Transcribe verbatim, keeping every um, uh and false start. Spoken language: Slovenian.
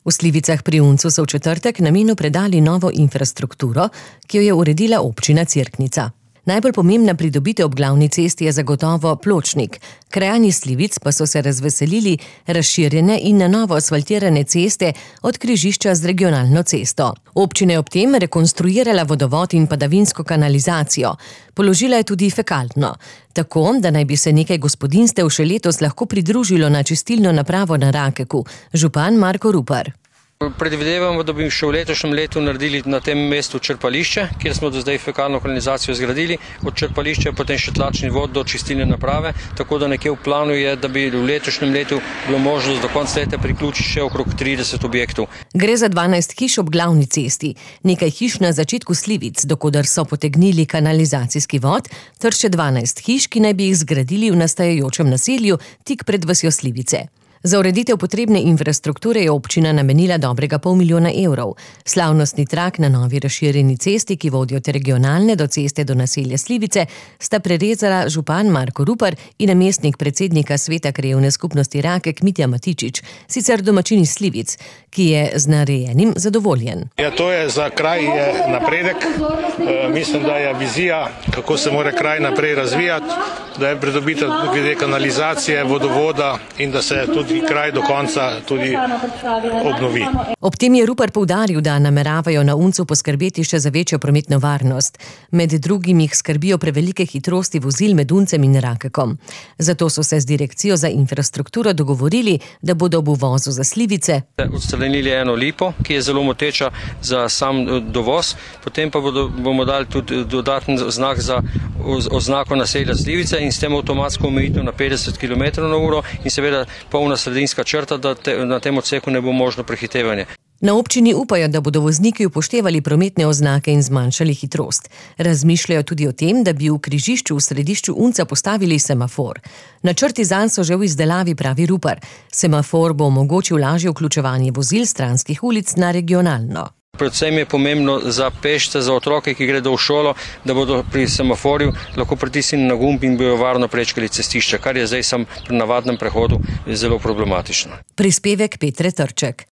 V Slivicah pri Uncu so v četrtek namenu predali novo infrastrukturo, ki jo je uredila občina Cerknica. Najbolj pomembna pridobitev ob glavni cesti je zagotovo pločnik. Krajani Slivic pa so se razveselili razširjene in na novo asfaltirane ceste od križišča z regionalno cesto. Občina je ob tem rekonstruirala vodovod in padavinsko kanalizacijo. Položila je tudi fekalno. Tako, da naj bi se nekaj gospodinjstev še letos lahko pridružilo na čistilno napravo na Rakeku. Župan Marko Rupar. Predvidevamo, da bi še v letošnjem letu naredili na tem mestu črpališče, kjer smo do zdaj fekalno kanalizacijo zgradili. Od črpališča je potem še tlačni vod do čistilne naprave, tako da nekje v planu je, da bi v letošnjem letu bilo možnost do konca leta priključiti še okrog trideset objektov. Gre za dvanajst hiš ob glavni cesti, nekaj hiš na začetku Slivic, dokoder so potegnili kanalizacijski vod, ter še dvanajst hiš, ki naj bi jih zgradili v nastajajočem naselju tik pred vasjo Slivice. Za ureditev potrebne infrastrukture je občina namenila dobrega pol milijona evrov. Slavnostni trak na novi razširjeni cesti, ki vodi od regionalne do ceste do naselja Slivice, sta prerezala župan Marko Rupar in namestnik predsednika sveta krajevne skupnosti Rakek Mitja Matičič, sicer domačin iz Slivic, ki je z narejenim zadovoljen. Ja, to je za kraj je napredek. E, mislim, da je vizija, kako se mora kraj naprej razvijati, da je pridobitev glede kanalizacije, vodovoda in da se tudi kraj do konca tudi obnovi. Ob tem je Rupar poudaril, da nameravajo na Uncu poskrbeti še za večjo prometno varnost. Med drugim jih skrbijo prevelike hitrosti vozil med Uncem in Rakekom. Zato so se z direkcijo za infrastrukturo dogovorili, da bodo ob uvozu za Slivice odstranili eno lipo, ki je zelo moteča za sam dovoz, potem pa bodo, bomo dali tudi dodaten znak za oznako naselja Slivice in s tem avtomatsko omejitev na petdeset kilometrov na uro in seveda polna sredinska črta, da te, na tem odseku ne bo možno prehitevanje. Na občini upajo, da bodo vozniki upoštevali prometne oznake in zmanjšali hitrost. Razmišljajo tudi o tem, da bi v križišču v središču Unca postavili semafor. Načrti zanj so že v izdelavi, pravi Rupar. Semafor bo omogočil lažje vključevanje vozil stranskih ulic na regionalno. Predvsem je pomembno za pešce, za otroke, ki gredo v šolo, da bodo pri semaforju lahko pritisnili na gumb in bojo varno prečkali cestišče, kar je zdaj sam pri navadnem prehodu zelo problematično. Prispevek Petre Trček.